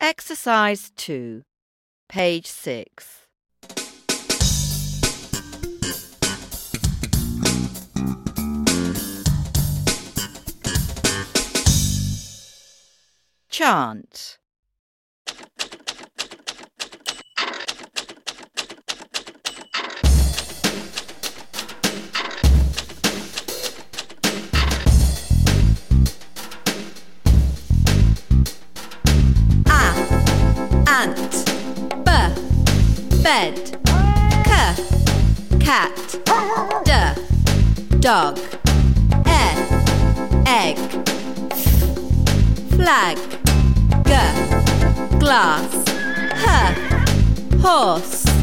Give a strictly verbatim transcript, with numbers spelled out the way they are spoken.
Exercise two, page six. Chant. Ant, b, bed, c, cat, d, dog, e, egg, f, flag, g, glass, h, horse.